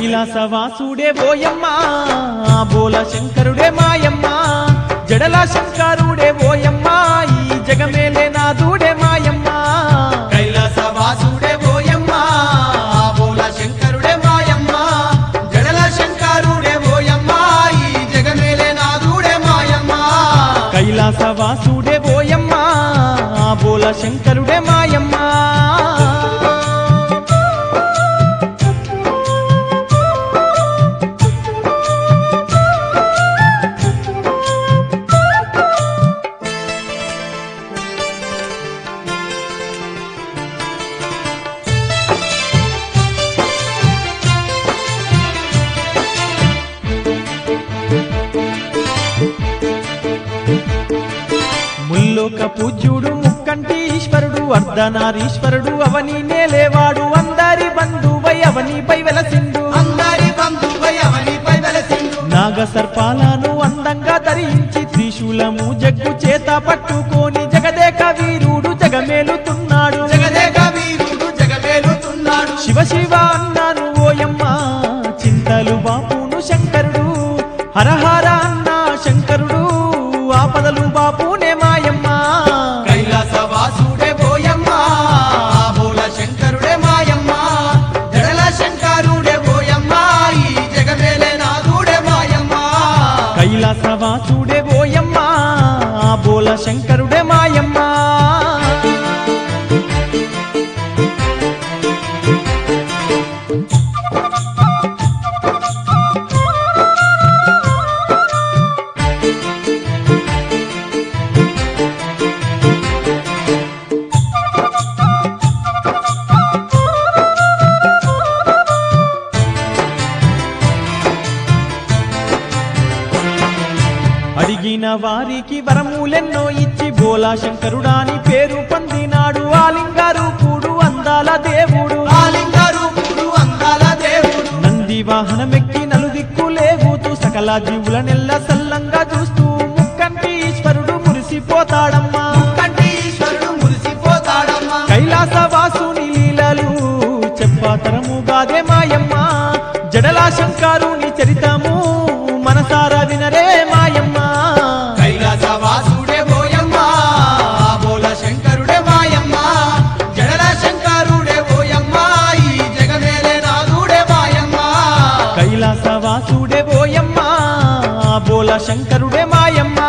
కైలాసవాసుడే ఓయమ్మా బోల శంకరుడే మాయమ్మ జడల శంకరుడే ఓయమ్మా ఈ జగమేలే నాదుడే మాయమ్మ కైలాసవాసుడే ఓయమ్మా బోల శంకరుడే మాయమ్మ జడల శంకరుడే ఓయమ్మా ఈ జగమేలే నాదుడే మాయమ్మ కైలాసవాసుడే ఓయమ్మా బోల శంకరుడే మాయమ్మ ముల్లోక పూజ్యుడు ముక్కంటి ఈశ్వరుడు అర్ధనారీశ్వరుడు అవని నేలేవాడు అందరి బంధువై అవనిపై వెలసిండు అందరి బంధువై అవనిపై వెలసిండు నాగ సర్పాలను అందంగా ధరించి త్రిశూలము జగ్గు చేత పట్టుకొని జగదేక వీరుడు జగమేలుతున్నాడు జగదేక వీరుడు జగమేలుతున్నాడు శివ శివ అన్నాను ఓయమ్మ చింతలు బాపును శంకరుడు హరహర అన్న శంకరుడు ఆపదలు బాపునే మాయమ్మ కైలాసవాసుడే ఓయమ్మ బోల శంకరుడే మాయమ్మ జడల శంకరుడే ఓయమ్మ ఈ జగమేలే నాదుడే మాయమ్మ కైలాసవాసుడే ఓయమ్మ బోల శంకరుడే మాయమ్మ అడిగిన వారికి వరములెన్నో ఇచ్చి బోలా శంకరుడాని పేరు పొందినాడు ఆలింగారూపుడు అందాల దేవుడు ఆలింగారూపుడు అందాల దేవుడు నంది వాహనమెక్కి నలుదిక్కులేగుతూ సకల జీవుల నెల్ల సల్లంగా చూస్తూ ముక్కంటి ఈశ్వరుడు మురిసిపోతాడమ్మా కంటి ఈశ్వరుడు మురిసిపోతాడమ్మా కైలాసవాసుని లీలలు చెప్పాతరముగాదే మాయమ్మ జడల శంకరుని చరితము మనసారా వినరే మాయమ్మ కైలాసవాసుడే ఓయమ్మ బోల శంకరుడే మాయమ్మ జడల శంకరుడే ఓయమ్మ ఈ జగమేలే నాదుడే మాయమ్మ కైలాసవాసుడే ఓయమ్మ బోల శంకరుడే మాయమ్మ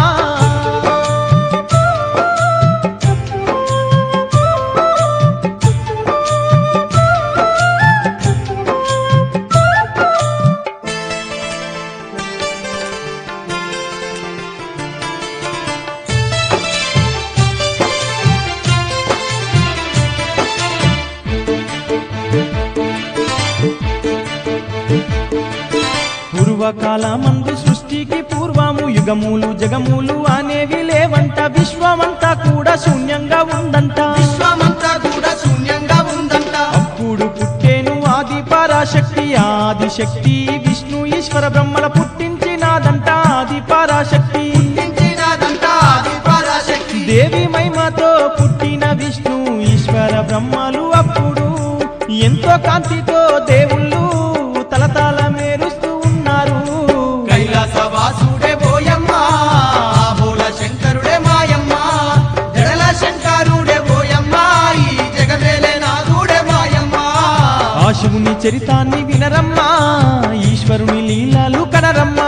పూర్వకాలమందు సృష్టికి పూర్వము యుగములు జగములు అనేవి లేవంట విశ్వమంతా కూడా శూన్యంగా ఉందంట విశ్వమంతా కూడా శూన్యంగా ఉందంట అప్పుడు పుట్టేను ఆది పరాశక్తి ఆదిశక్తి విష్ణు ఈశ్వర బ్రహ్మల పుట్టించినాదంట ఆది పరాశక్తి పుట్టించినాదంట ఆది పరాశక్తి దేవి మహిమతో పుట్టిన విష్ణు ఈశ్వర బ్రహ్మలు అప్పుడు ఎంతో కాంతితో దేవుళ్ళు తలతల మేరుస్తూ ఉన్నారు కైలాసవాసుడే ఓయమ్మ బోల శంకరుడే మాయమ్మ జడల శంకరుడే ఓయమ్మ ఈ జగమేలే నాదుడే మాయమ్మ ఆ శివుని చరితాన్ని వినరమ్మా ఈశ్వరుని లీలలు కనరమ్మా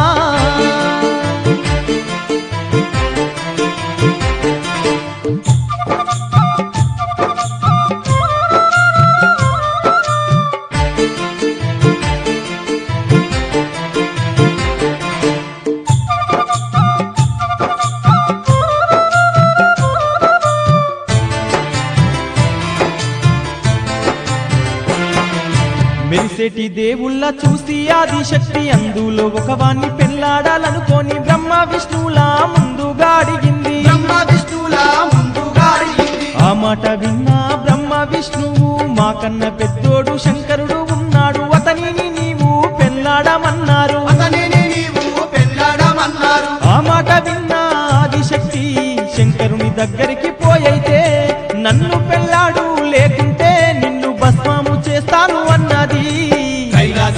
మెరిసేటి దేవుళ్ళ చూసి ఆదిశక్తి అందులో ఒకవాణ్ణి పెళ్లాడాలనుకోని బ్రహ్మ విష్ణువులా ముందుగా అడిగింది బ్రహ్మ విష్ణువులా ముందుగా అడిగింది ఆ మాట విన్నా బ్రహ్మ విష్ణువు మాకన్న పెద్దోడు శంకరుడు ఉన్నాడు అతనిని నీవు పెళ్లాడమన్నారు అతనిని నీవు పెళ్లాడమన్నారు ఆ మాట విన్నా ఆదిశక్తి శంకరుని దగ్గరికి పోయైతే నన్ను పెళ్లాడు లేకుంటే నిన్ను భస్మము చేస్తాను అన్నది కైలాస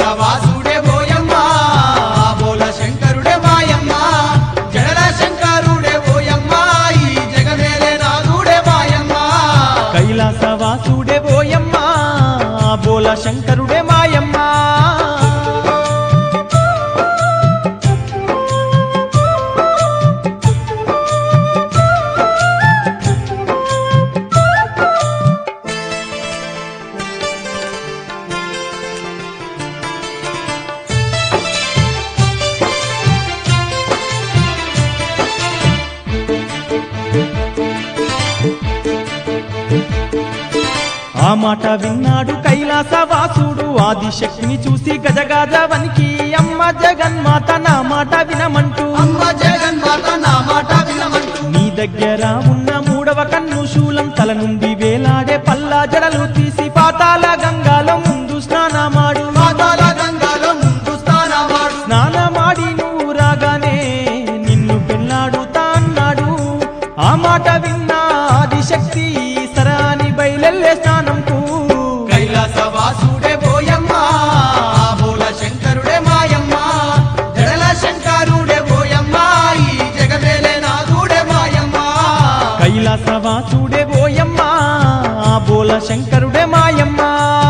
ఆ మాట విన్నాడు కైలాసవాసుడు ఆదిశక్తిని చూసి గజగజ వనికి అమ్మ జగన్మాత నా మాట వినమంటూ అమ్మ జగన్మాత నా మాట వినమంటూ నీ దగ్గర ఉన్న మూడవ కన్ను శూలం తల నుండి వేలాడే పల్లా జడలు తీసి పాతాళ గంగాలో ముందు స్నానమాడు పాతాళ గంగాలో ముందు స్థానమాడు స్నానమాడి నువ్వు రాగానే నిన్ను పెళ్ళాడుతా అన్నాడు ఆ మాట విన్నా ఆదిశక్తి సరాని బయలెల్లే స్నానంకు కైలాసవాసుడే పోయమ్మ బోల శంకరుడే మాయమ్మ జడల శంకరుడే పోయమ్మ ఈ జగమేలే నాథుడే మాయమ్మ కైలాసవాసుడే ఓయమ్మ ఆ బోల శంకరుడే మాయమ్మ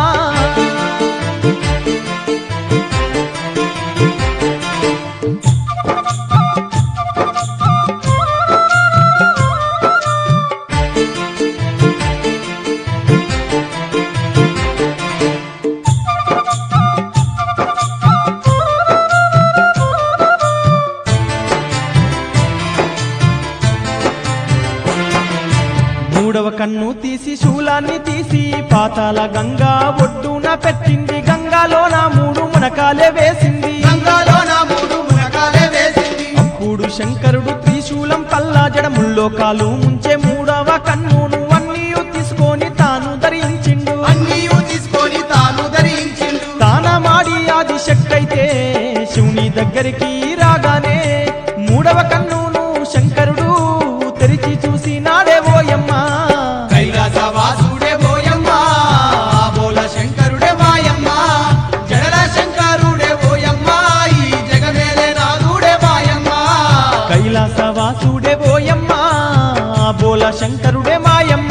మూడవ కన్ను తీసి శూలాన్ని తీసి పాతాళ గంగా ఒడ్డున పెట్టింది గంగాలో నా మూడు మునకాలే వేసింది గంగాలో నా మూడు మునకాలే వేసింది అప్పుడు శంకరుడు త్రిశూలం పల్లా జడముల్లో కాలు ముంచే మూడవ కన్నును అన్నీయు తీసుకొని తాను ధరించిండు అన్నీయు తీసుకొని తాను ధరించిండు తానమాడి ఆదిశక్తి అయితే శివుని దగ్గరికి రాగానే మూడవ కన్నును శంకరుడు తెరిచి చూసి నాడే ఓయమ్మ కైలాసవాసుడే పోయమ్మ బోల శంకరుడే మాయమ్మ జడల శంకరుడే పోయమ్మ ఈ జగమేలే నాథుడే మాయమ్మ కైలాసవాసుడే ఓయమ్మ బోల శంకరుడే మాయమ్మ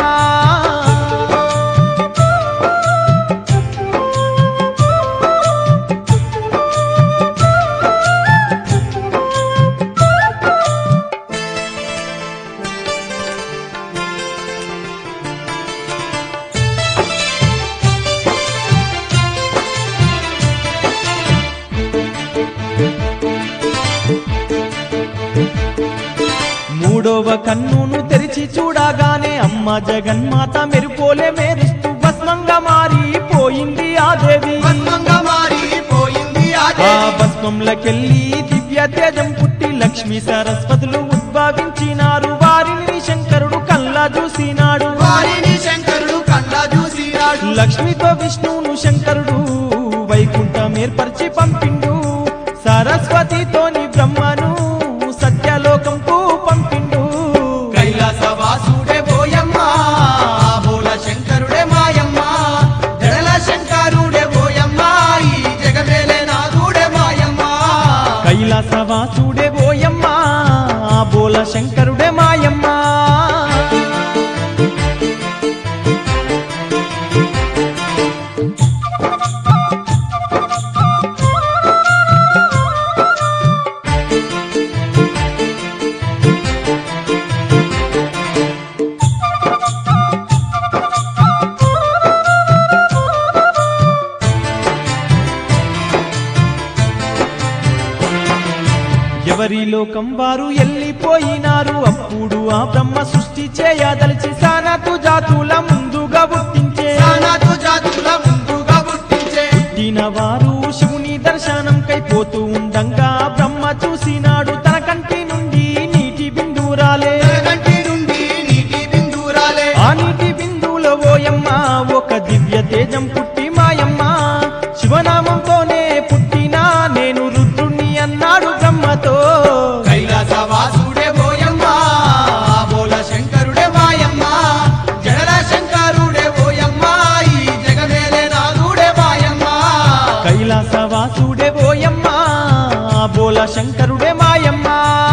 మూడవ కన్నును తెరిచి చూడగానే అమ్మ జగన్మాత మెరుపోలే మేరుస్తూ భస్మంగా మారిపోయింది ఆ దేవి భస్మంగా మారిపోయింది ఆ ఆ దేవి భస్మంలకెళ్ళి దివ్య తేజం పుట్టి లక్ష్మీ సరస్వతులు ఉద్భవించినారు వారిని శంకరుడు కల్లా చూసినాడు వారిని శంకరుడు కళ్ళ చూసినాడు లక్ష్మితో విష్ణువును శంకరుడు వైకుంఠం ఏర్పరిచి పంపిండు సరస్వతితోని బ్రహ్మను సత్యలోకంకు పంపిండు కైలాసవాసుడే పోయమ్మ బోల శంకరుడే మాయమ్మ జడల శంకరుడే పోయమ్మ ఈ జగమేలే నాథుడే మాయమ్మ కైలాసవాసుడే ఓయమ్మ బోల శంకరుడే మాయమ్మ ఎవరి లోకం వారు ఎల్లిపోయినారు అప్పుడు ఆ బ్రహ్మ సృష్టి చేయదలిచి సానతు జాతుల ముందుగా పుట్టించే నానాతు జాతుల ముందుగా పుట్టించే పుట్టిన వారు శివుని దర్శనంకై పోతూ ఉండంగా బ్రహ్మ చూసినాడు తన కంటి నుండి నీటి బిందురాలే కంటి నుండి నీటి బిందురాలే ఆ నీటి బిందువులో ఓయమ్మ ఒక దివ్య తేజం పుట్టి మాయమ్మ శివనామంతోనే పుట్టినా నేను రుద్రుణ్ణి అన్నాడు బ్రహ్మతో కైలాసవాసుడే పోయమ్మ బోల శంకరుడే మాయమ్మ జడల శంకరుడే పోయమ్మ ఈ జగమేలే నాథుడే మాయమ్మ కైలాసవాసుడే ఓయమ్మ బోల శంకరుడే మాయమ్మ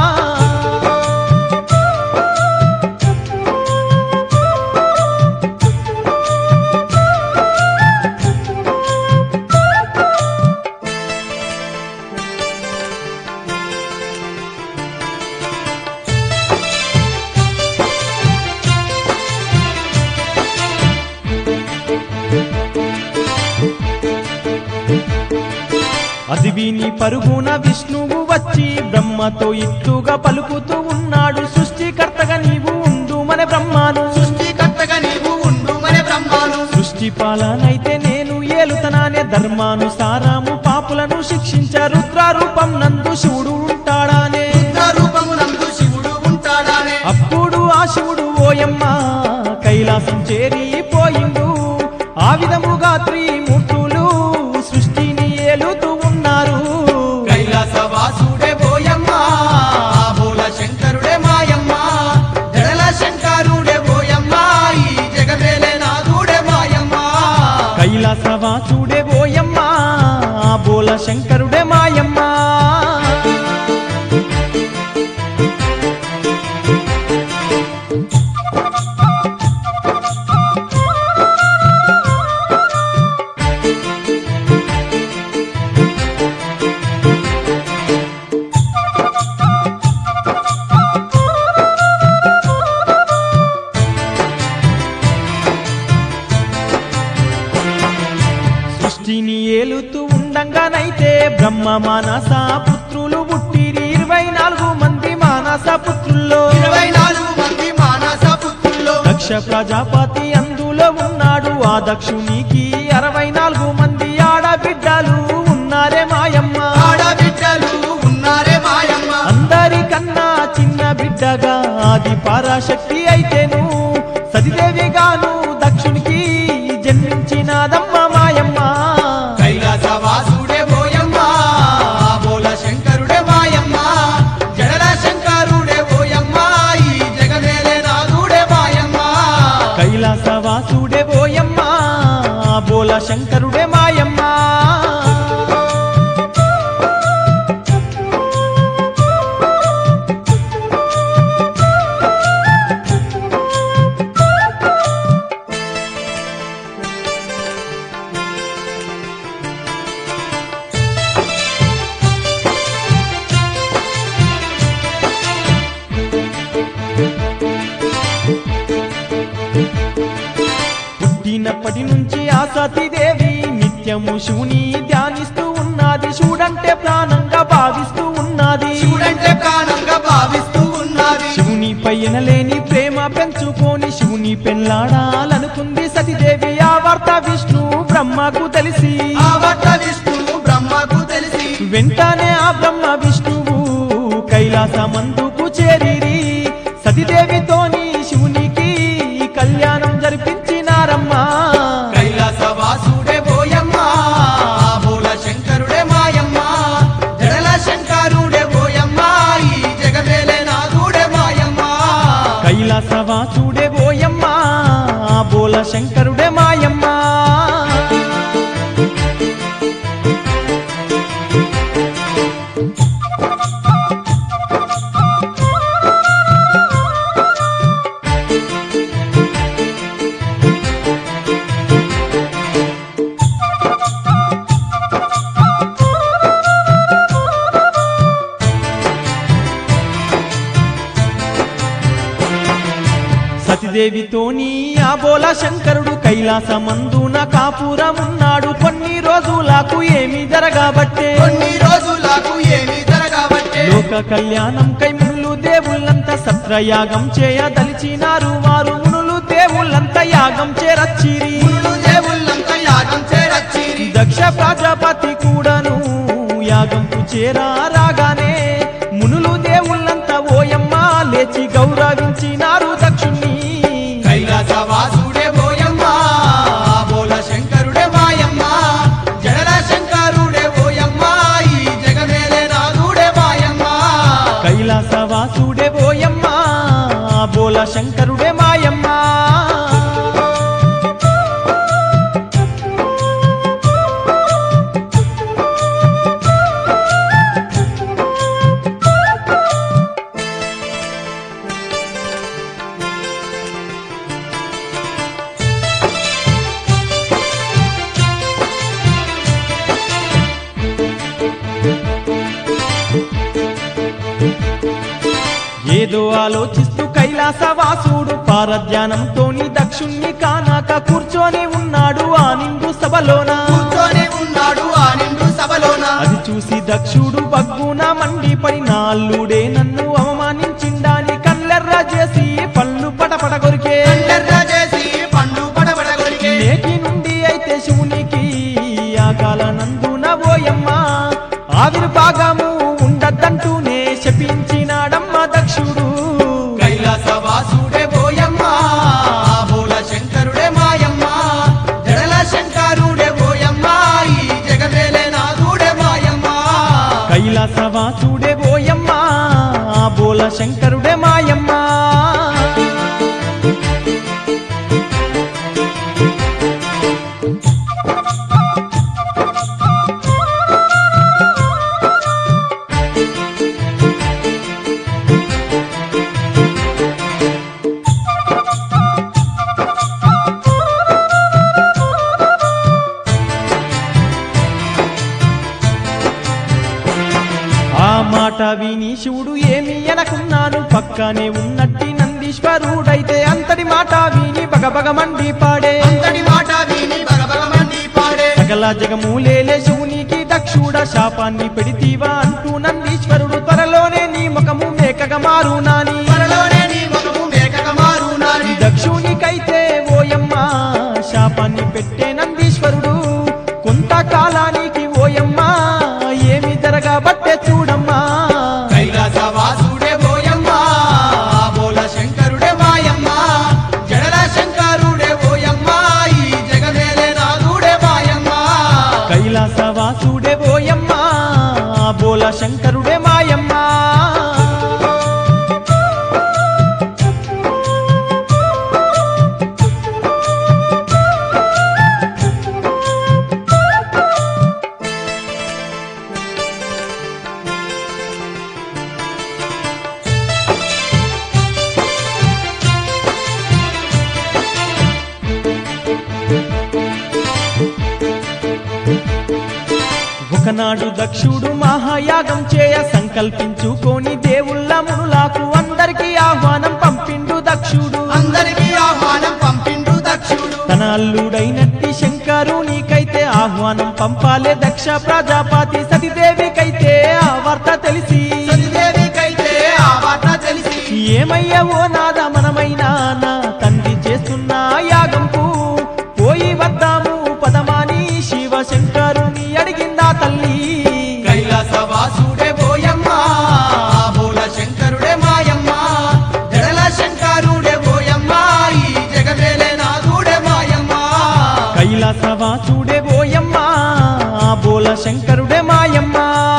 అది విని పరుగున విష్ణువు వచ్చి బ్రహ్మతో ఇట్లుగా పలుకుతూ ఉన్నాడు సృష్టికర్తగా నీవు ఉండు మన బ్రహ్మాను సృష్టికర్తగా నీవు ఉండు మన బ్రహ్మాను సృష్టి పాలనైతే నేను ఏలుతనానే ధర్మానుసారము పాపులను శిక్షించ రుద్రరూపం నందు శివుడు ఉంటాడానే రూపమునందు శివుడు ఉంటాడానే అప్పుడు ఆ శివుడు ఓయమ్మ కైలాసం చేరిపోయిండు ఆ విధముగా త్రిమూర్తులు సృష్టిని ఏలుతూ ఉన్నారు కైలాసవాసుడే ఓయమ్మ బోల శంకరుడే మాయమ్మ జడల శంకరుడే ఓయమ్మ ఈ జగమేలే నాథుడే మాయమ్మ కైలాసవాసుడే ఓయమ్మ బోల శంకరుడే మాయమ్మ సృష్టిని ఏలుతూ ఉండంగానైతే బ్రహ్మ మానస పుత్రులు పుట్టిరి 24 మంది మానస పుత్రుల్లో 24 మంది మానస పుత్రుల్లో దక్ష ప్రజాపతి అందులో ఉన్నాడు ఆ దక్షునికి 64 మంది ఆడబిడ్డలు ఉన్నారే మాయమ్మ ఆడబిడ్డలు ఉన్నారే మాయమ్మ అందరికన్నా చిన్న బిడ్డగా ఆది పరాశక్తి అయితేను సతిదేవిగాను దక్షునికి జన్మించినదమ్మ మాయమ్మ కైలాసవాసుడే ఓయమ్మ బోల శంకరుడే మాయమ్మ జడల శంకరుడే ఓయమ్మ ఈ జగమేలే నాథుడే మాయమ్మ కైలాసవాసుడే ఓయమ్మ బోల శంకరుడే మాయమ్మ పుట్టినప్పటి నుంచి ఆ సతీదేవి నిత్యము శివుని ధ్యానిస్తూ ఉన్నది శివుడంటే ప్రాణంగా భావిస్తూ ఉన్నది శివుడంటే ప్రాణంగా భావిస్తూ ఉన్నది శివుని పైన లేని ప్రేమ పెంచుకొని శివుని పెళ్లాడాలనుకుంది సతీదేవి ఆ వార్త విష్ణు బ్రహ్మకు తెలిసి ఆ వార్త విష్ణువు బ్రహ్మకు తెలిసి వెంటనే ఆ బ్రహ్మ విష్ణువు కైలాసమందుకు చేరిరి సతీదేవితోని శివునికి కళ్యాణం జరిపించినారమ్మా కైలాసవాసుడే ఓయమ్మ బోల శంకరుడే మాయమ్మ జడల శంకరుడే ఓయమ్మ ఈ జగమేలే నాథుడే మాయమ్మ కైలాసవాసుడే ఓయమ్మ బోల శంకరుడే మాయమ్మ సతిదేవితోని ఆ బోల శంకరుడు కైలాసమందున కాపురమున్నాడు కొన్ని రోజులకు ఏమి జరగబట్టే కొన్ని రోజులకు ఏమి జరగబట్టే లోక కళ్యాణం కై మునులు దేవుళ్ళంతా సత్రయాగం చేయదలిచినారు వారు మునులు దేవుళ్ళంతా యాగం చేరచ్చిరి మునులు దేవుళ్ళంతా యాగం చేరచ్చిరి దక్ష ప్రజాపతి కూడాను యాగంకు చేరాగానే మునులు దేవుళ్ళంతా ఓయమ్మ లేచి గౌరవించినారు దక్షుణ్ణి కైలాసవాసుడే ఓయమ్మ బోల శంకరుడే మాయమ్మ జడల శంకరుడే ఓయమ్మ ఈ జగమేలే నాథుడే మాయమ్మ కైలాసవాసుడే ఓయమ్మ బోల శంకరుడే మాయమ్మ ఏదో ఆలోచిస్తూ కైలాసవాసుడు పారధ్యానంతోని దక్షుణ్ణి కానాక కూర్చొని ఉన్నాడు ఆ నిండు సభలోన కూర్చొని ఉన్నాడు ఆ నిండు సభలోన అది చూసి దక్షుడు బగ్గున మండిపడి నాల్లుడే నన్ను అవమానించిండాని కళ్ళెర్ర చేసి పళ్ళు పటపట కొరికే కండెర్ర చేసి పండు పడబడ కొరికే నేటి నుండి శపించినాడమ్మ దక్షుడు కైలాసవాసుడే ఓయమ్మ బోల శంకరుడే మాయమ్మ జడల శంకరుడే ఓయమ్మ ఈ జగమేలే నాథుడే మాయమ్మ కైలాసవాసుడే ఓయమ్మ బోల శంకరుడే మాయమ్మ ఆ మాట విని శివుడు ఏమి అనకున్నాను పక్కనే ఉన్నట్టి నందీశ్వరుడైతే అంతటి మాట విని బగబగ మండి పాడే అంతటి మాట విని భగభగమండి పాడే సకల జగమూలేలే శివునికి దక్షుడ శాపాన్ని పెడితీవా అంటూ నందీశ్వరుడు త్వరలోనే నీ ముఖము మేకగా మారునాని త్వరలోనే నీ ముఖము మేకగా మారునాని దక్షునికైతే ఓయమ్మ శాపాన్ని పెట్టే నందీశ్వరుడు కొంతకాలానికి ఓయమ్మ ఏమి జరగబట్టే చూడమ్మా కైలాసవాసుడే ఓయమ్మ బోల శంకరుడే మాయమ్మ జడల శంకరుడే ఓయమ్మ ఈ జగమేలే నాథుడే మాయమ్మ కైలాసవాసుడే ఓయమ్మ బోల శంకరుడే మాయమ్మ ఒకనాడు దక్షుడు మహాయాగం చేయ సంకల్పించుకొని దేవుళ్ళ మునులకు అందరికీ ఆహ్వానం పంపిండు దక్షుడు అందరికీ ఆహ్వానం పంపిండు దక్షుడు తన అల్లుడైనట్టి శంకరునికైతే ఆహ్వానం పంపాలే దక్ష ప్రజాపతి సతీదేవికైతే ఆ వార్త తెలిసి సతీదేవికైతే ఆ వార్త తెలిసి ఏమయ్యవో నాద మనమైనా నా తండ్రి చేస్తున్న యాగంకు పోయి వద్దాము పదమాని శివ శంకరుని అడిగిందా తల్లి కైలాసవాసుడే ఓయమ్మ బోల శంకరుడే మాయమ్మ జడల శంకరుడే ఓయమ్మ ఈ జగమేలే నాథుడే మాయమ్మ కైలాసవాసుడే ఓయమ్మ బోల శంకరుడే మాయమ్మ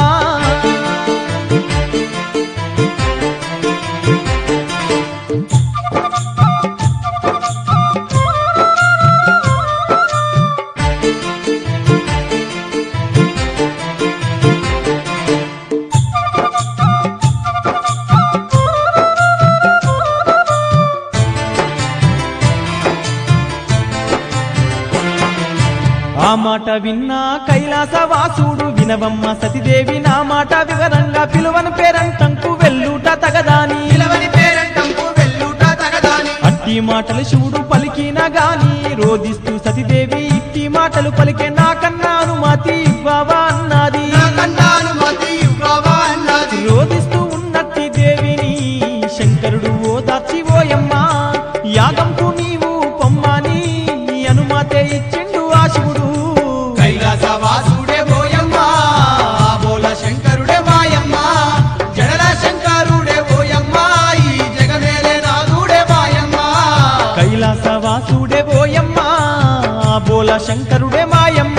ఆ మాట విన్నా కైలాసవాసుడు వినవమ్మ సతీదేవి నా మాట వివరంగా పిలువని పేరంటంకు వెళ్ళుట తగదాని పిలవని పేరంటంకు వెళ్ళుట తగదాని అట్టి మాటలు శివుడు పలికిన గాని రోధిస్తూ సతీదేవి ఇట్టి మాటలు పలికే నాకన్నా అనుమతి ఇవ్వవా అన్నది నాకన్నా అనుమతి ఇవ్వవా అన్నది రోధిస్తూ ఉన్నట్టి దేవిని శంకరుడు ఓదార్చి ఓయమ్మ యాగంకు నీవు పొమ్మని అనుమతే ఇచ్చిండు ఆ శివుడు కైలాసవాసుడే ఓయమ్మ బోల శంకరుడే మాయమ్మ జడల శంకరుడే ఓయమ్మ ఈ జగమేలే నాథుడే మాయమ్మ కైలాసవాసుడే ఓయమ్మ బోల శంకరుడే మాయమ్మ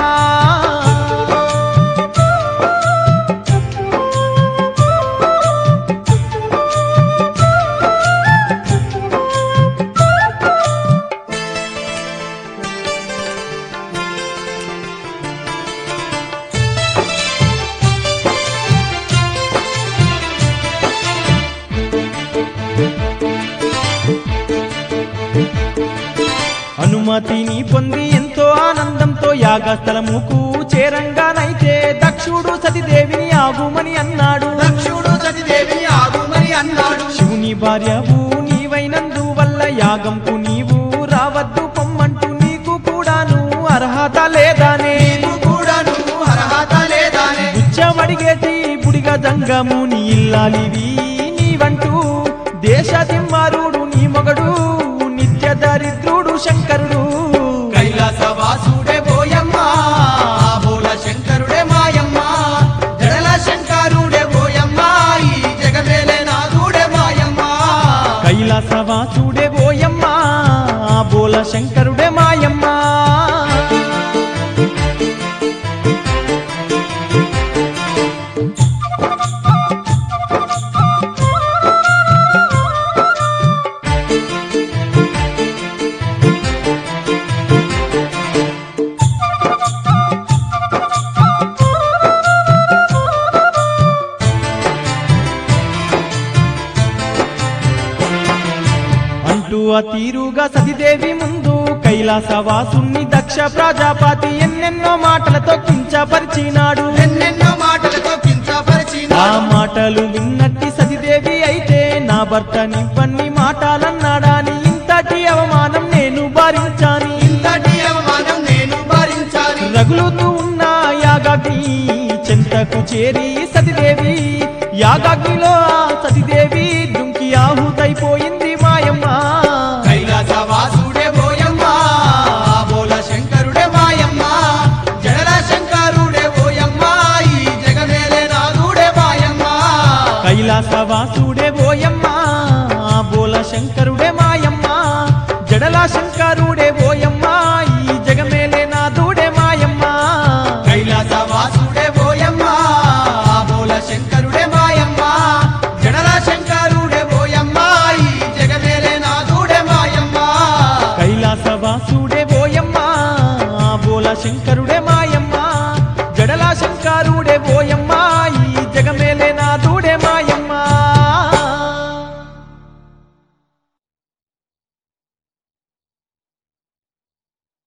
అనుమతిని పొంది ఎంతో ఆనందంతో యాగస్థలముకు చేరంగానైతే దక్షుడు సతీదేవిని ఆగుమని అన్నాడు దక్షుడు సతీదేవిని ఆగుమని అన్నాడు శివుని భార్యవు నీవైనందు వల్ల యాగంకు నీవు రావద్దు పొమ్మంటూ నీకు కూడాను అర్హత లేదానే నీకు కూడాను అర్హత లేదానే బుచ్చమడిగేటి బుడిగ జంగము నీ ఇల్లాలివి నీవంటూ దేశ తిమ్మారుడు నీ మొగడు నిత్య దరిద్రుడు శంకరుడు కైలాసవాసుడే ఓయమ్మ బోల శంకరుడే మాయమ్మ జడల శంకరుడే ఓయమ్మ ఈ జగ కైలాసవాసుడే ఓయమ్మ బోల శంకరుడే మాయమ్మ అంటూ ఆ తీరుగా సతీదేవి ముందు కైలాసవాసుని దక్ష ప్రజాపతి ఎన్నెన్నో మాటలతో కించపరిచినాడు ఎన్నెన్నో మాటలతో ఆ కించపరిచినాడు మాటలు విన్నట్టి సతీదేవి అయితే నా భర్తనివ్వన్ని మాటలన్నాడాని ఇంతటి అవమానం నేను భరించాని ఇంతటి అవమానం నేను భరించాలి రగులుతూ ఉన్న యాగాగ్ని చెంతకు చేరి సతీదేవి యాగాగ్నిలో ఆ సతీదేవి దుంకి ఆహుతైపోయింది మాయమ్మ కైలాసవాసుడే ఓయమ్మ బోల శంకరుడే మాయమ్మ జడల శంకరుడే ఓయమ్మ ఈ జగమేలే నాదుడే మాయమ్మ కైలాసవాసుడే ఓయమ్మ బోల శంకరుడే మాయమ్మ జడల శంకరుడే ఓయమ్మ